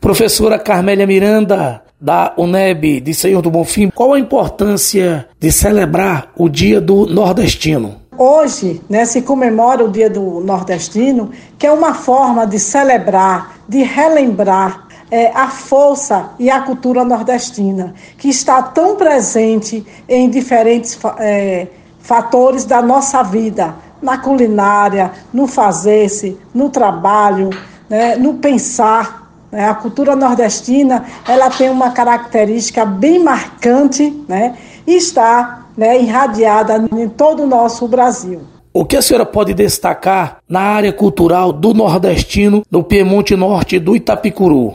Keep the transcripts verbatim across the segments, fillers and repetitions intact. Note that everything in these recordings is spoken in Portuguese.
Professora Carmélia Miranda, da UNEB de Senhor do Bonfim, qual a importância de celebrar o Dia do Nordestino? Hoje, né, se comemora o Dia do Nordestino, que é uma forma de celebrar, de relembrar é, a força e a cultura nordestina, que está tão presente em diferentes é, fatores da nossa vida, na culinária, no fazer-se, no trabalho, né, no pensar. A cultura nordestina, ela tem uma característica bem marcante, né, e está, né, irradiada em todo o nosso Brasil. O que a senhora pode destacar na área cultural do nordestino, no Piemonte Norte do Itapicuru?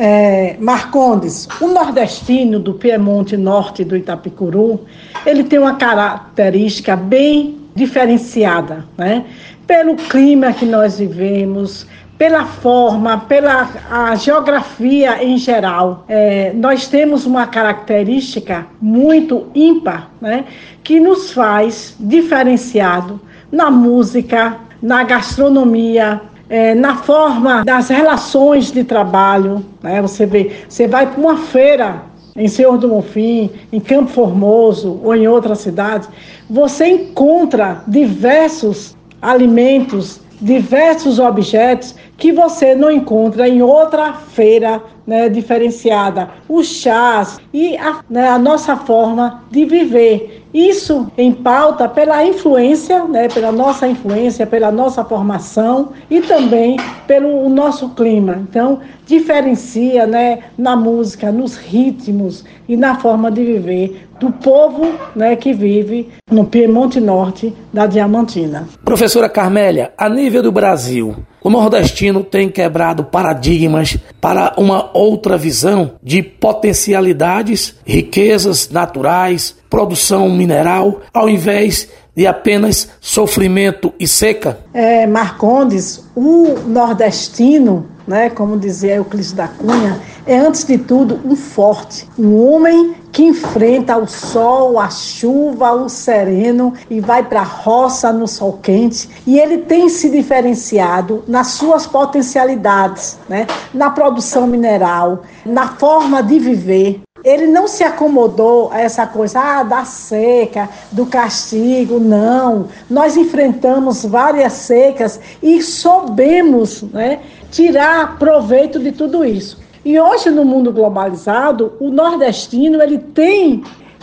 É, Marcondes, o nordestino do Piemonte Norte do Itapicuru, ele tem uma característica bem diferenciada, né, pelo clima que nós vivemos, pela forma, pela a geografia em geral. É, nós temos uma característica muito ímpar, né, que nos faz diferenciado na música, na gastronomia, é, na forma das relações de trabalho. Né? Você vê, você vai para uma feira em Senhor do Bonfim, em Campo Formoso ou em outra cidade, você encontra diversos alimentos, diversos objetos que você não encontra em outra feira, né, diferenciada. Os chás e a, né, a nossa forma de viver. Isso em pauta pela influência, né, pela nossa influência, pela nossa formação e também pelo nosso clima. Então, diferencia, né, na música, nos ritmos e na forma de viver do povo, né, que vive no Piemonte Norte da Diamantina. Professora Carmélia, a nível do Brasil, o nordestino tem quebrado paradigmas para uma outra visão de potencialidades, riquezas naturais, produção mineral, ao invés de apenas sofrimento e seca? É, Marcondes, o nordestino, né, como dizia Euclides da Cunha, é antes de tudo um forte, um homem que enfrenta o sol, a chuva, o sereno e vai para a roça no sol quente. E ele tem se diferenciado nas suas potencialidades, né, na produção mineral, na forma de viver. Ele não se acomodou a essa coisa ah, da seca, do castigo, não. Nós enfrentamos várias secas e soubemos, né, tirar proveito de tudo isso. E hoje, no mundo globalizado, o nordestino ele tem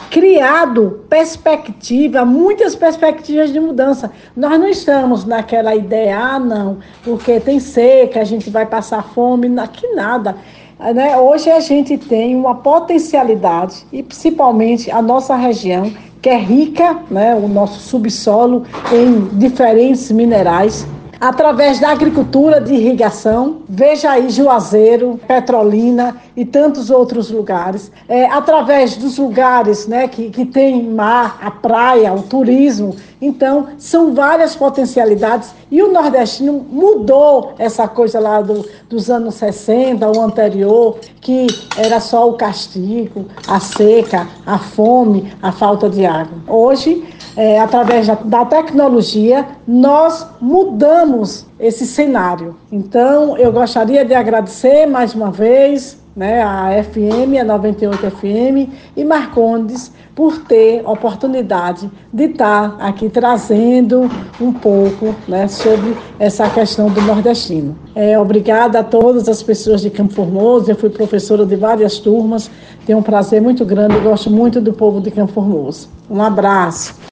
criado perspectiva, muitas perspectivas de mudança. Nós não estamos naquela ideia, ah, não, porque tem seca, a gente vai passar fome, que nada. Né? Hoje a gente tem uma potencialidade, e principalmente a nossa região, que é rica, né? O nosso subsolo em diferentes minerais, através da agricultura de irrigação. Veja aí Juazeiro, Petrolina e tantos outros lugares. É, através dos lugares, né, que, que tem mar, a praia, o turismo. Então, são várias potencialidades e o nordestino mudou essa coisa lá do, dos anos sessenta, o anterior, que era só o castigo, a seca, a fome, a falta de água. Hoje, é, através da, da tecnologia, nós mudamos esse cenário. Então, eu gostaria de agradecer mais uma vez, né, a F M, a noventa e oito F M e Marcondes por ter oportunidade de estar aqui trazendo um pouco, né, sobre essa questão do nordestino. É, obrigada a todas as pessoas de Campo Formoso. Eu fui professora de várias turmas, tenho um prazer muito grande e gosto muito do povo de Campo Formoso. Um abraço.